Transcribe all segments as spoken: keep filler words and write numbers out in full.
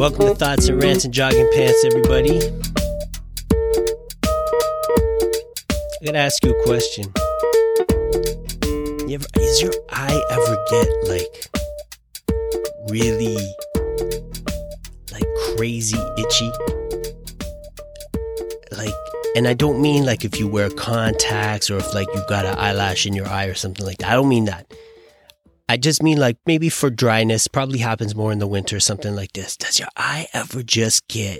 Welcome to Thoughts and Rants and Jogging Pants, everybody. I gotta ask you a question. You ever, is your eye ever get like really like crazy itchy? Like, and I don't mean like if you wear contacts or if like you've got an eyelash in your eye or something like that. I don't mean that. I just mean like maybe for dryness, probably happens more in the winter, something like this. Does your eye ever just get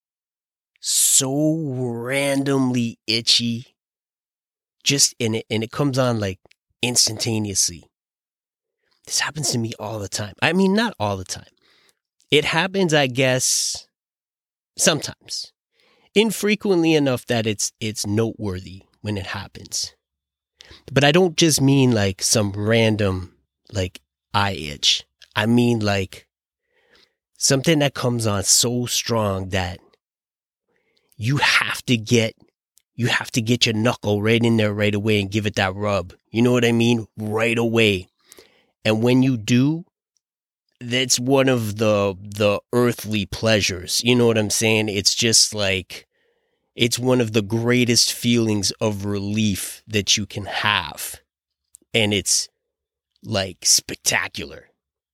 so randomly itchy? Just in it, and it comes on like instantaneously. This happens to me all the time. I mean, not all the time. It happens, I guess, sometimes. Infrequently enough that it's it's noteworthy when it happens. But I don't just mean like some random like eye itch. I mean like something that comes on so strong that you have to get you have to get your knuckle right in there right away and give it that rub. You know what I mean? Right away. And when you do, that's one of the the earthly pleasures. You know what I'm saying? It's just like it's one of the greatest feelings of relief that you can have. And it's like spectacular.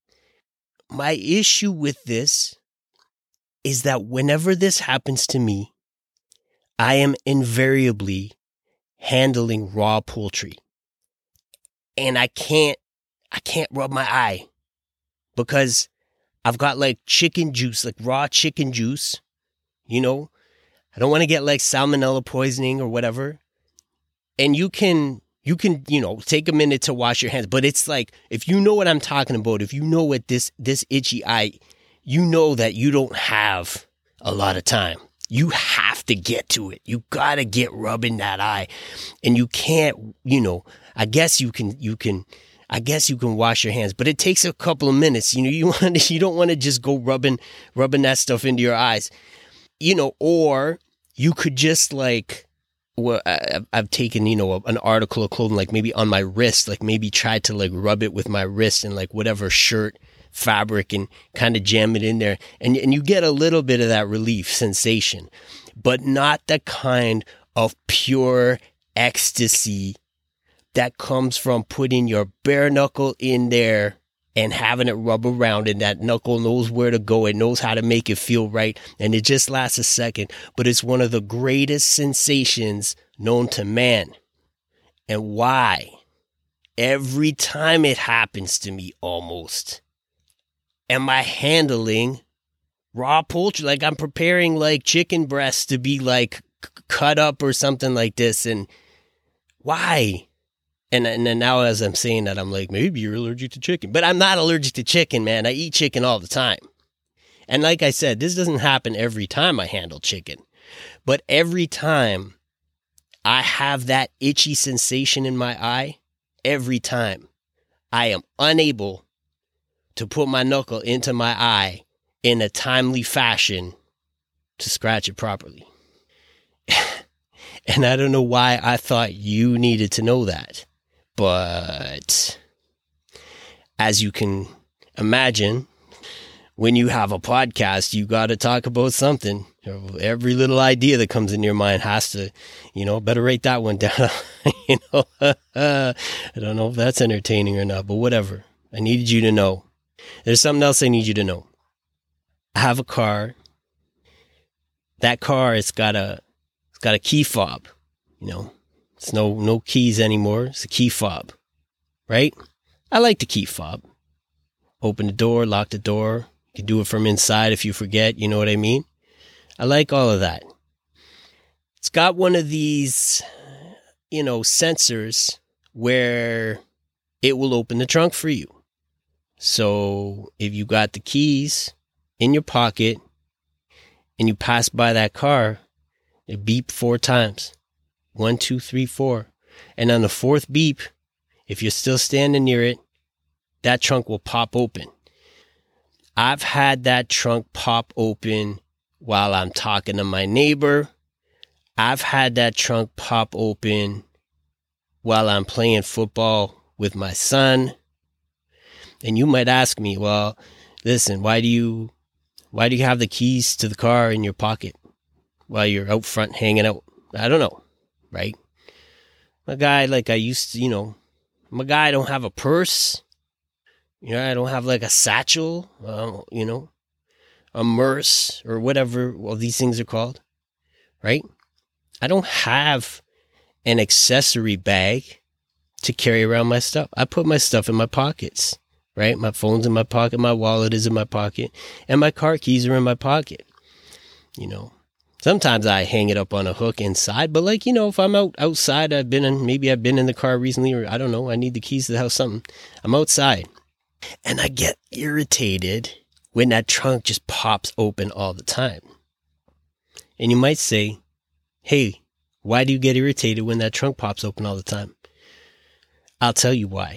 My issue with this is that whenever this happens to me, I am invariably handling raw poultry. And I can't, I can't rub my eye because I've got like chicken juice, like raw chicken juice, you know, I don't want to get like salmonella poisoning or whatever. And you can, you can, you know, take a minute to wash your hands. But it's like, if you know what I'm talking about, if you know what this, this itchy eye, you know that you don't have a lot of time. You have to get to it. You got to get rubbing that eye. And you can't, you know, I guess you can, you can, I guess you can wash your hands, but it takes a couple of minutes. You know, you want to, you don't want to just go rubbing, rubbing that stuff into your eyes, you know, or you could just like, well, I, I've taken, you know, an article of clothing, like maybe on my wrist, like maybe try to like rub it with my wrist and like whatever shirt fabric and kind of jam it in there. And, and you get a little bit of that relief sensation, but not the kind of pure ecstasy that comes from putting your bare knuckle in there and having it rub around, and that knuckle knows where to go. It knows how to make it feel right. And it just lasts a second, but it's one of the greatest sensations known to man. And why? Every time it happens to me, almost, am I handling raw poultry? Like I'm preparing like chicken breasts to be like c- cut up or something like this. And why? And, and then now as I'm saying that, I'm like, maybe you're allergic to chicken. But I'm not allergic to chicken, man. I eat chicken all the time. And like I said, this doesn't happen every time I handle chicken. But every time I have that itchy sensation in my eye, every time I am unable to put my knuckle into my eye in a timely fashion to scratch it properly. And I don't know why I thought you needed to know that. But as you can imagine, when you have a podcast, you got to talk about something. Every little idea that comes in your mind has to, you know, better write that one down. you know, I don't know if that's entertaining or not, but whatever. I needed you to know. There's something else I need you to know. I have a car. That car, it's got a, it's got a key fob, you know. It's no no keys anymore. It's a key fob, right? I like the key fob. Open the door, lock the door. You can do it from inside if you forget. You know what I mean? I like all of that. It's got one of these, you know, sensors where it will open the trunk for you. So if you got the keys in your pocket and you pass by that car, it beep four times. One, two, three, four. And on the fourth beep, if you're still standing near it, that trunk will pop open. I've had that trunk pop open while I'm talking to my neighbor. I've had that trunk pop open while I'm playing football with my son. And you might ask me, well, listen, why do you Why do you have the keys to the car in your pocket while you're out front hanging out? I don't know, right? I'm a guy like I used to, you know, I'm a guy I don't have a purse. You know, I don't have like a satchel, uh, you know, a merce or whatever well these things are called, right? I don't have an accessory bag to carry around my stuff. I put my stuff in my pockets. Right? My phone's in my pocket, my wallet is in my pocket, and my car keys are in my pocket. You know, sometimes I hang it up on a hook inside, but like, you know, if I'm out outside, I've been in, maybe I've been in the car recently, or I don't know, I need the keys to the house, something. I'm outside and I get irritated when that trunk just pops open all the time. And you might say, hey, why do you get irritated when that trunk pops open all the time? I'll tell you why.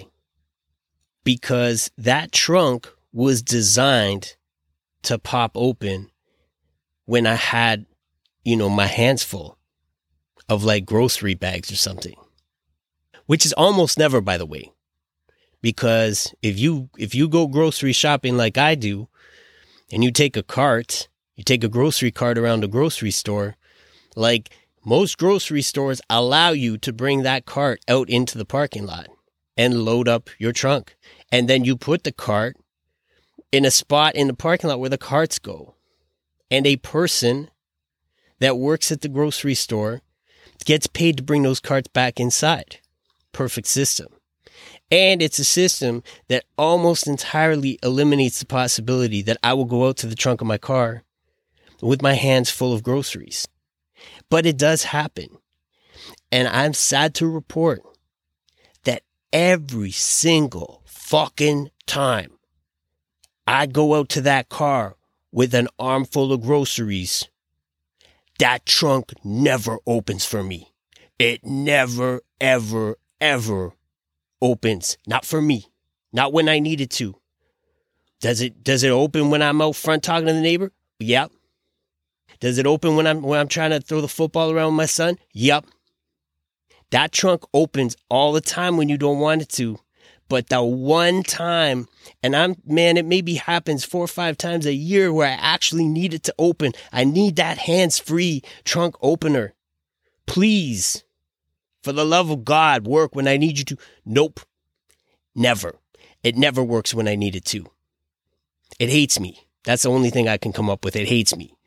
Because that trunk was designed to pop open when I had, you know, my hands full of like grocery bags or something. Which is almost never, by the way. Because if you if you go grocery shopping like I do, and you take a cart, you take a grocery cart around the grocery store, like most grocery stores allow you to bring that cart out into the parking lot and load up your trunk. And then you put the cart in a spot in the parking lot where the carts go. And a person that works at the grocery store gets paid to bring those carts back inside. Perfect system. And it's a system that almost entirely eliminates the possibility that I will go out to the trunk of my car with my hands full of groceries. But it does happen. And I'm sad to report that every single fucking time I go out to that car with an armful of groceries, that trunk never opens for me. It never, ever, ever opens. Not for me. Not when I need it to. Does it, does it open when I'm out front talking to the neighbor? Yep. Does it open when I'm, when I'm trying to throw the football around with my son? Yep. That trunk opens all the time when you don't want it to. But the one time, and I'm, man, it maybe happens four or five times a year where I actually need it to open. I need that hands-free trunk opener. Please, for the love of God, work when I need you to. Nope. Never. It never works when I need it to. It hates me. That's the only thing I can come up with. It hates me.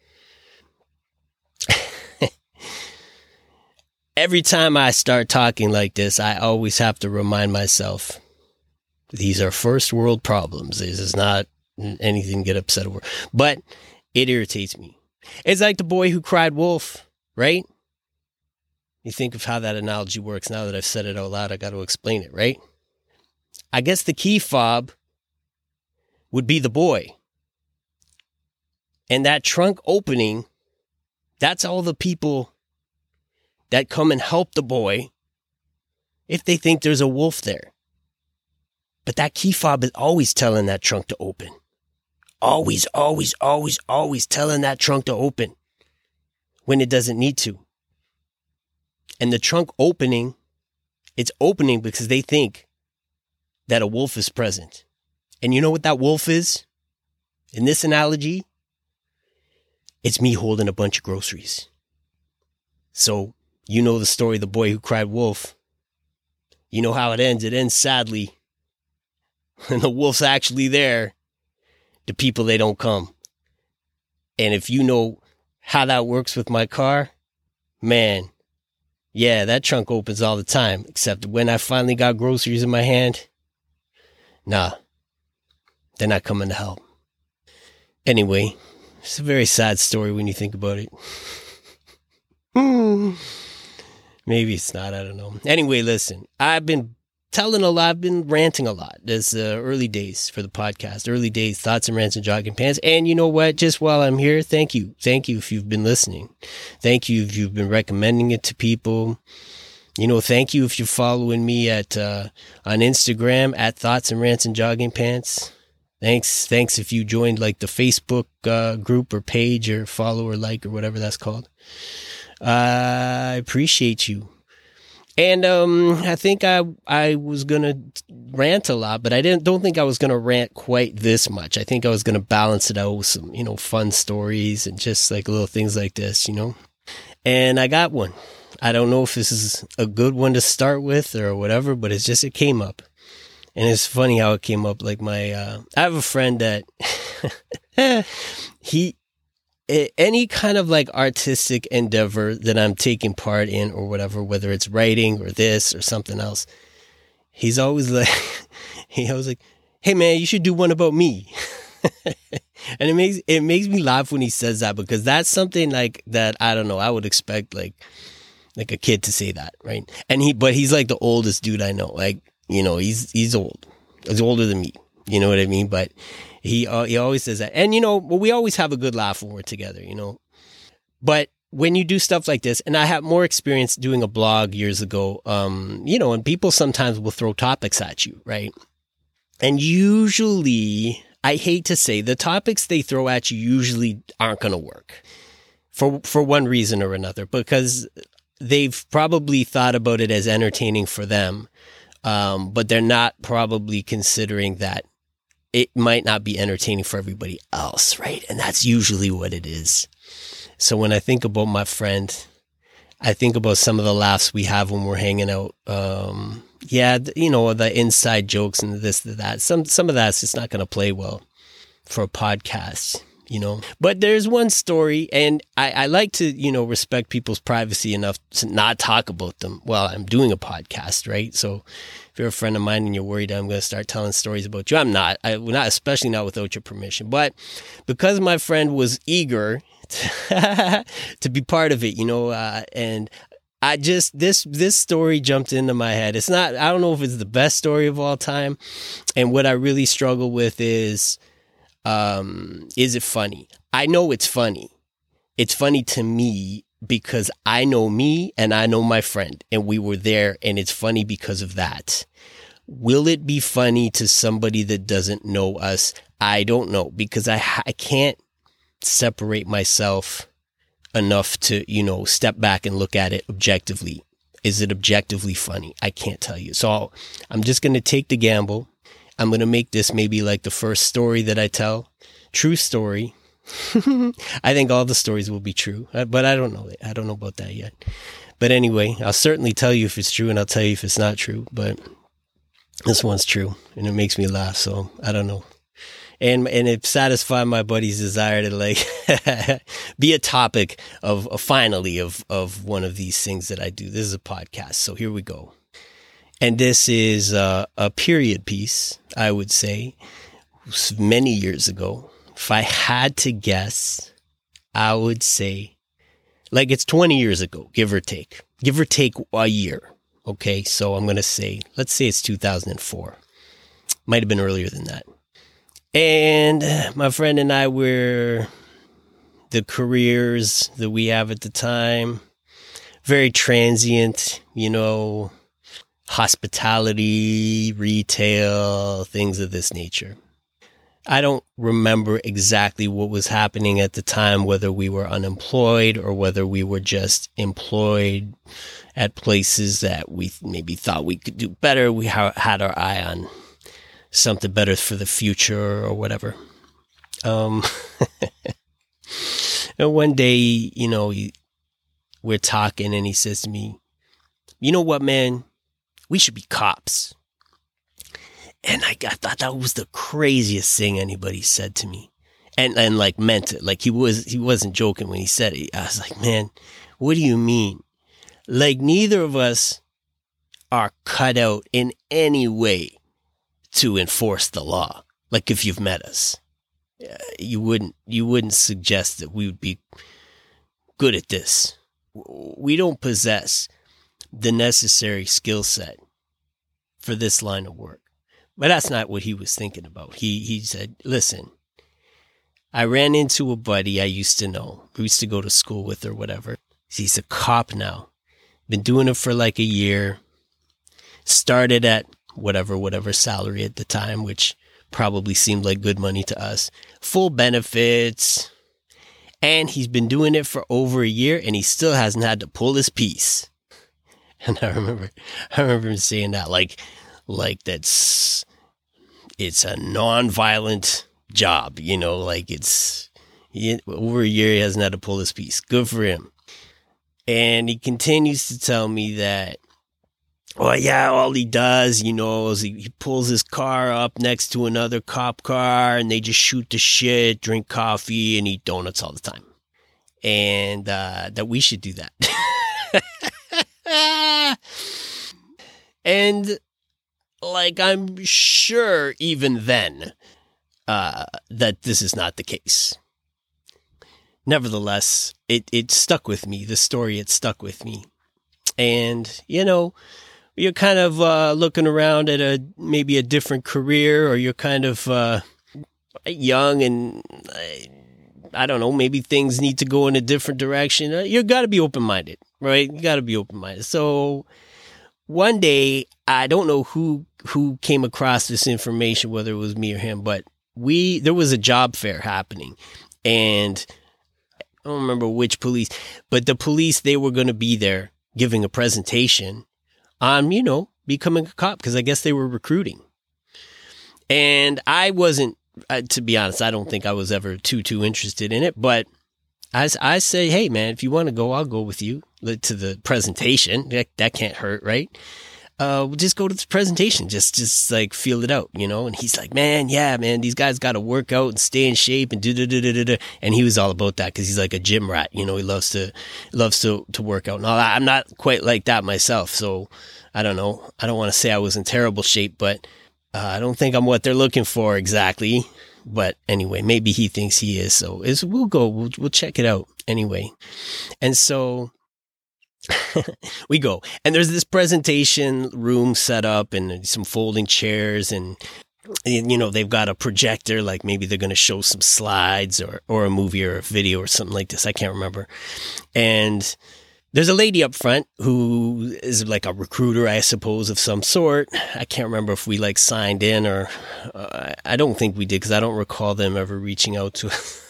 Every time I start talking like this, I always have to remind myself, these are first world problems. This is not anything to get upset over. But it irritates me. It's like the boy who cried wolf, right? You think of how that analogy works. Now that I've said it out loud, I got to explain it, right? I guess the key fob would be the boy. And that trunk opening, that's all the people that come and help the boy if they think there's a wolf there. But that key fob is always telling that trunk to open. Always, always, always, always telling that trunk to open when it doesn't need to. And the trunk opening, it's opening because they think that a wolf is present. And you know what that wolf is? In this analogy, it's me holding a bunch of groceries. So, you know the story of the boy who cried wolf. You know how it ends. It ends sadly. And the wolf's actually there. The people, they don't come. And if you know how that works with my car, man, yeah, that trunk opens all the time. Except when I finally got groceries in my hand, nah, they're not coming to help. Anyway, it's a very sad story when you think about it. Maybe it's not, I don't know. Anyway, listen, I've been telling a lot, I've been ranting a lot. This uh, early days for the podcast, early days, thoughts and rants and jogging pants. And you know what? Just while I'm here, thank you. Thank you if you've been listening. Thank you if you've been recommending it to people. You know, thank you if you're following me at uh, on Instagram at thoughts and rants and jogging pants. Thanks. Thanks if you joined like the Facebook uh, group or page or follow or like or whatever that's called. Uh, I appreciate you. And um, I think I I was going to rant a lot, but I didn't don't think I was going to rant quite this much. I think I was going to balance it out with some, you know, fun stories and just like little things like this, you know. And I got one. I don't know if this is a good one to start with or whatever, but it's just, it came up. And it's funny how it came up. Like my, uh, I have a friend that he, any kind of like artistic endeavor that I'm taking part in or whatever, whether it's writing or this or something else, he's always like, he always like, hey man, you should do one about me. And it makes, it makes me laugh when he says that, because that's something like that. I don't know. I would expect like, like a kid to say that. Right. And he, but he's like the oldest dude I know. Like, you know, he's, he's old. He's older than me. You know what I mean? But he, uh, he always says that. And, you know, well, we always have a good laugh when we're together, you know, but when you do stuff like this, and I have more experience doing a blog years ago, um, you know, and people sometimes will throw topics at you, right? And usually, I hate to say, the topics they throw at you usually aren't going to work for for one reason or another, because they've probably thought about it as entertaining for them, um, but they're not probably considering that it might not be entertaining for everybody else, right? And that's usually what it is. So when I think about my friend, I think about some of the laughs we have when we're hanging out. Um, yeah, you know, the inside jokes and this, that. Some some of that's just not going to play well for a podcast, you know. But there's one story, and I, I like to, you know, respect people's privacy enough to not talk about them while I'm doing a podcast, right? So if you're a friend of mine and you're worried I'm going to start telling stories about you, I'm not. I not especially not without your permission. But because my friend was eager to be part of it, you know, uh, and I just, this, this story jumped into my head. It's not, I don't know if it's the best story of all time. And what I really struggle with is, um, is it funny? I know it's funny. It's funny to me because I know me and I know my friend and we were there, and it's funny because of that. Will it be funny to somebody that doesn't know us? I don't know, because I, I can't separate myself enough to, you know, step back and look at it objectively. Is it objectively funny? I can't tell you. So I'm just going to take the gamble. I'm going to make this maybe like the first story that I tell. True story. I think all the stories will be true, but I don't know. I don't know about that yet. But anyway, I'll certainly tell you if it's true, and I'll tell you if it's not true. But this one's true, and it makes me laugh. So I don't know. And and it satisfied my buddy's desire to like be a topic of, of finally of, of one of these things that I do. This is a podcast. So here we go. And this is uh, a period piece, I would say, many years ago. If I had to guess, I would say like it's twenty years ago, give or take. Give or take a year. Okay, so I'm going to say, let's say it's two thousand four. Might have been earlier than that. And my friend and I were, the careers that we have at the time, very transient, you know, hospitality, retail, things of this nature. I don't remember exactly what was happening at the time, whether we were unemployed or whether we were just employed at places that we maybe thought we could do better. We ha- had our eye on something better for the future or whatever. Um, and one day, you know, he, we're talking and he says to me, you know what, man, we should be cops. And I, I thought that was the craziest thing anybody said to me, and, and like meant it. Like he was, he wasn't joking when he said it. I was like, man, what do you mean? Like neither of us are cut out in any way to enforce the law. Like if you've met us, you wouldn't, you wouldn't suggest that we would be good at this. We don't possess the necessary skill set for this line of work. But that's not what he was thinking about. He, he said, listen, I ran into a buddy I used to know. We used to go to school with or whatever. He's a cop now. Been doing it for like a year. Started at whatever, whatever salary at the time, which probably seemed like good money to us. Full benefits. And he's been doing it for over a year and he still hasn't had to pull his piece. And I remember, I remember him saying that like, like that's it's a non-violent job, you know, like it's he, over a year he hasn't had to pull his piece. Good for him. And he continues to tell me that, oh yeah, all he does, you know, is he, he pulls his car up next to another cop car and they just shoot the shit, drink coffee, and eat donuts all the time. And uh, that we should do that. And like, I'm sure even then uh, that this is not the case. Nevertheless, it, it stuck with me. The story, it stuck with me. And, you know, you're kind of uh, looking around at a maybe a different career, or you're kind of uh, young and, uh, I don't know, maybe things need to go in a different direction. Uh, you got to be open-minded, right? You got to be open-minded. So one day, I don't know who who came across this information, whether it was me or him, but we there was a job fair happening. And I don't remember which police, but the police, they were going to be there giving a presentation on, you know, becoming a cop, because I guess they were recruiting. And I wasn't, uh, to be honest, I don't think I was ever too, too interested in it. But I, I say, hey, man, if you want to go, I'll go with you to the presentation. That, that can't hurt, right? Uh, we'll just go to this presentation, just, just like feel it out, you know? And he's like, man, yeah, man, these guys got to work out and stay in shape and do, do, do, do, do. And he was all about that because he's like a gym rat, you know? He loves to, loves to, to work out. Now, I'm not quite like that myself. So I don't know. I don't want to say I was in terrible shape, but uh, I don't think I'm what they're looking for exactly. But anyway, maybe he thinks he is. So it's, we'll go, we'll, we'll check it out anyway. And so we go, and there's this presentation room set up and some folding chairs, and you know, they've got a projector, like maybe they're going to show some slides or, or a movie or a video or something like this. I can't remember. And there's a lady up front who is like a recruiter, I suppose, of some sort. I can't remember if we like signed in or uh, I don't think we did, because I don't recall them ever reaching out to us.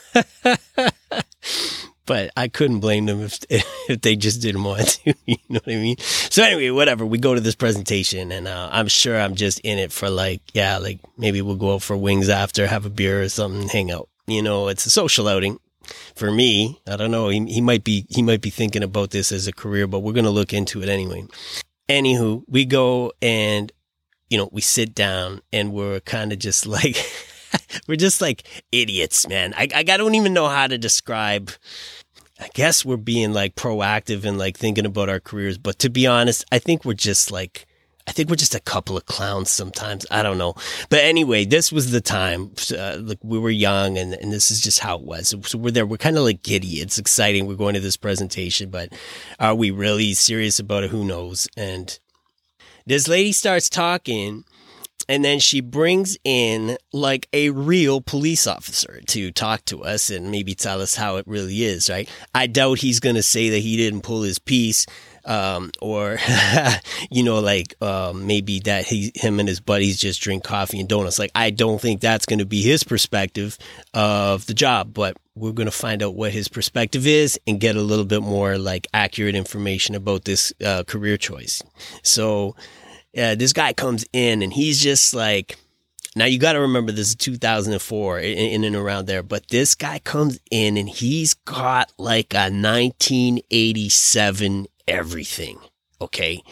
But I couldn't blame them if if they just didn't want to, you know what I mean? So anyway, whatever, we go to this presentation, and uh, I'm sure I'm just in it for like, yeah, like maybe we'll go out for wings after, have a beer or something, hang out. You know, it's a social outing for me. I don't know. He, he might be he might be thinking about this as a career, but we're going to look into it anyway. Anywho, we go and, you know, we sit down and we're kind of just like... We're just like idiots, man. I, I don't even know how to describe. I guess we're being like proactive and like thinking about our careers. But to be honest, I think we're just like, I think we're just a couple of clowns sometimes. I don't know. But anyway, this was the time. Uh, like we were young, and, and this is just how it was. So, so we're there. We're kind of like giddy. It's exciting. We're going to this presentation, but are we really serious about it? Who knows? And this lady starts talking. And then she brings in like a real police officer to talk to us and maybe tell us how it really is, right? I doubt he's going to say that he didn't pull his piece, um, or, you know, like um, maybe that he, him and his buddies just drink coffee and donuts. Like, I don't think that's going to be his perspective of the job, but we're going to find out what his perspective is and get a little bit more like accurate information about this uh, career choice. So... Yeah, this guy comes in and he's just like, now you got to remember this is two thousand four in, in and around there, but this guy comes in and he's got like a nineteen eighty-seven everything. Okay.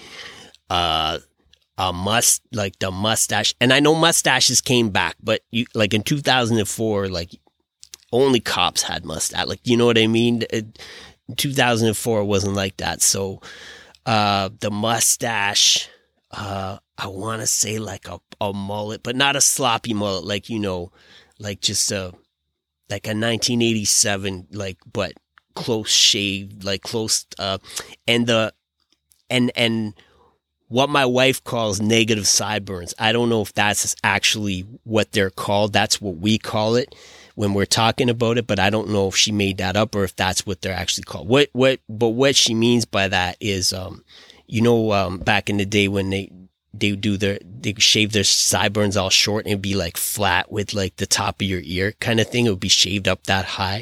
Uh, a must, like the mustache. And I know mustaches came back, but you like in two thousand four, like only cops had mustache. Like, you know what I mean? It, two thousand four wasn't like that. So, uh, the mustache, Uh, I want to say like a, a mullet, but not a sloppy mullet, like, you know, like just a, like a nineteen eighty-seven, like, but close shave, like close, uh, and the, and, and what my wife calls negative sideburns. I don't know if that's actually what they're called. That's what we call it when we're talking about it, but I don't know if she made that up or if that's what they're actually called. What, what, but what she means by that is, um, you know, um, back in the day when they, they do their, they shave their sideburns all short and it'd be like flat with like the top of your ear kind of thing. It would be shaved up that high.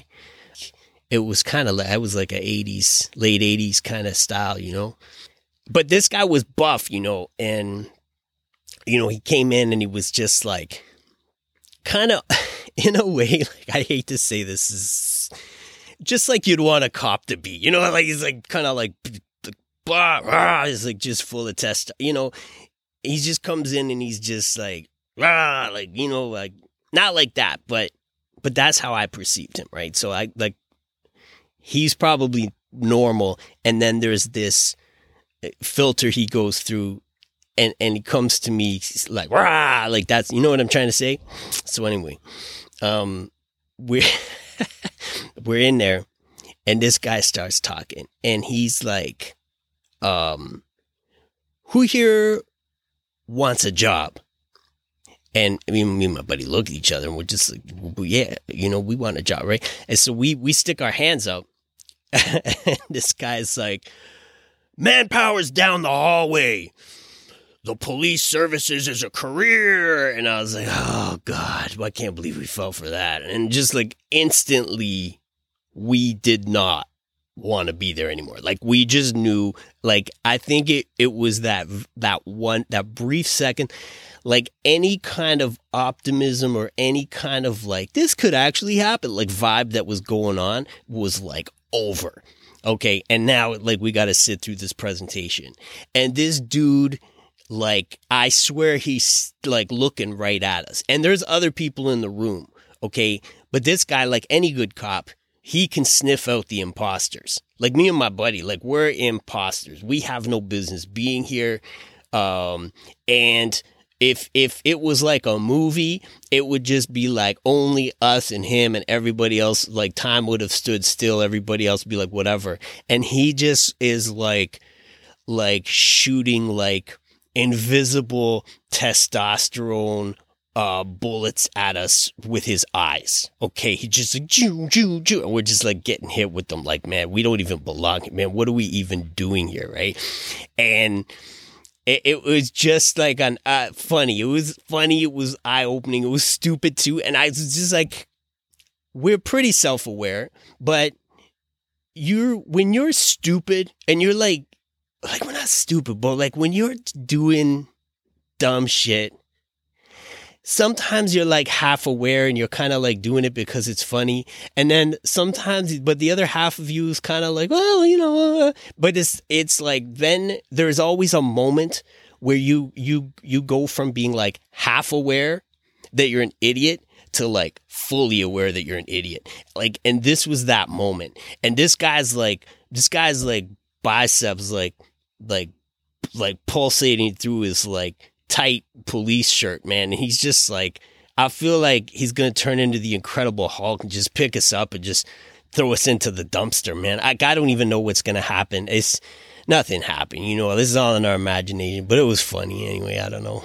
It was kind of like, it was like a eighties, late eighties kind of style, you know, but this guy was buff, you know, and you know, he came in and he was just like, kind of, in a way, like, I hate to say this, is just like you'd want a cop to be, you know, like he's like kind of like, blah, blah, he's like just full of test, you know, he just comes in and he's just like, blah, like, you know, like, not like that, but, but that's how I perceived him, right? So I, like, he's probably normal, and then there's this filter he goes through, and, and he comes to me like, rah, like that's, you know what I'm trying to say? So anyway, um, we're, we're in there, and this guy starts talking, and he's like, um, who here wants a job? And I mean, me and my buddy look at each other, and we're just like, well, yeah, you know, we want a job, right? And so we, we stick our hands up, and this guy's like, manpower's down the hallway. The police services is a career. And I was like, oh, God, I can't believe we fell for that. And just like instantly, we did not want to be there anymore. Like we just knew, like, I think it, it was that, that one, that brief second, like any kind of optimism or any kind of like, this could actually happen, like vibe that was going on was like over. Okay. And now like we got to sit through this presentation, and this dude, like, I swear he's like looking right at us, and there's other people in the room. Okay. But this guy, like any good cop, he can sniff out the imposters. Like me and my buddy, like we're imposters. We have no business being here. Um, and if, if it was like a movie, it would just be like only us and him, and everybody else, like time would have stood still. Everybody else would be like, whatever. And he just is like, like shooting like invisible testosterone uh, bullets at us with his eyes. Okay, he just like, choo, choo, choo. And we're just like getting hit with them. Like, man, we don't even belong here, man. What are we even doing here, right? And it, it was just like an uh, funny. It was funny. It was eye-opening. It was stupid too. And I was just like, we're pretty self-aware, but you're when you're stupid and you're like, like we're not stupid, but like when you're doing dumb shit, sometimes you're like half aware and you're kind of like doing it because it's funny. And then sometimes, but the other half of you is kind of like, well, you know, uh, but it's, it's like, then there's always a moment where you, you, you go from being like half aware that you're an idiot to like fully aware that you're an idiot. Like, and this was that moment. And this guy's like, this guy's like biceps, like, like, like pulsating through his like tight police shirt, man. And he's just like, I feel like he's going to turn into the Incredible Hulk and just pick us up and just throw us into the dumpster, man. I, I don't even know what's going to happen. It's nothing happened. You know, this is all in our imagination, but it was funny anyway. I don't know.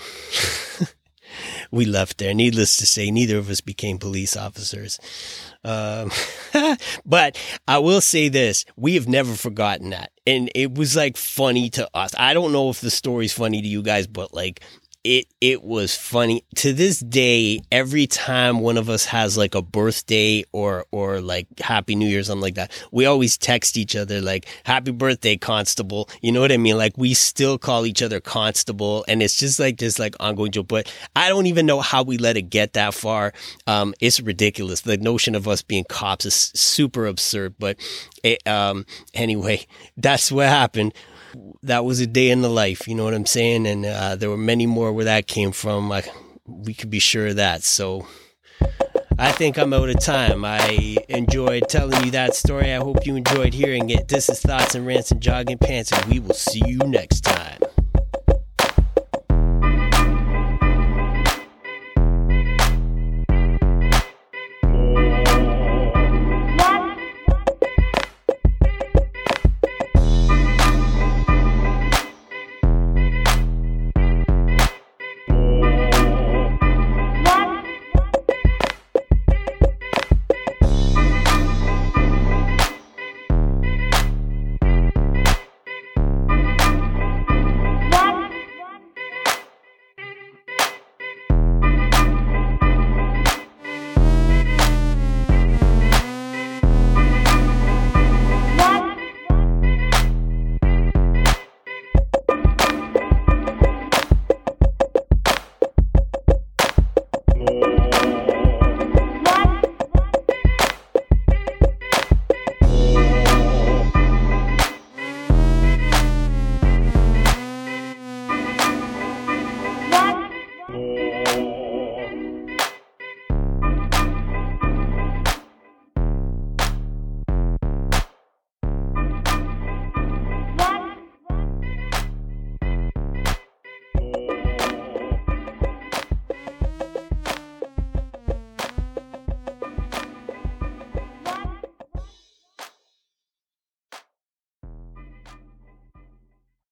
We left there. Needless to say, neither of us became police officers. Um, but I will say this, we have never forgotten that. And it was like funny to us. I don't know if the story's funny to you guys, but like it, it was funny to this day. Every time one of us has like a birthday or, or like Happy New Year, something like that, we always text each other like, happy birthday, Constable. You know what I mean? Like we still call each other Constable, and it's just like this like ongoing joke, but I don't even know how we let it get that far. Um, it's ridiculous. The notion of us being cops is super absurd, but it, um, anyway, that's what happened. That was a day in the life, you know what I'm saying? And uh, there were many more where that came from. I, we could be sure of that. So I think I'm out of time. I enjoyed telling you that story. I hope you enjoyed hearing it. This is Thoughts and Rants and Jogging Pants, and we will see you next time.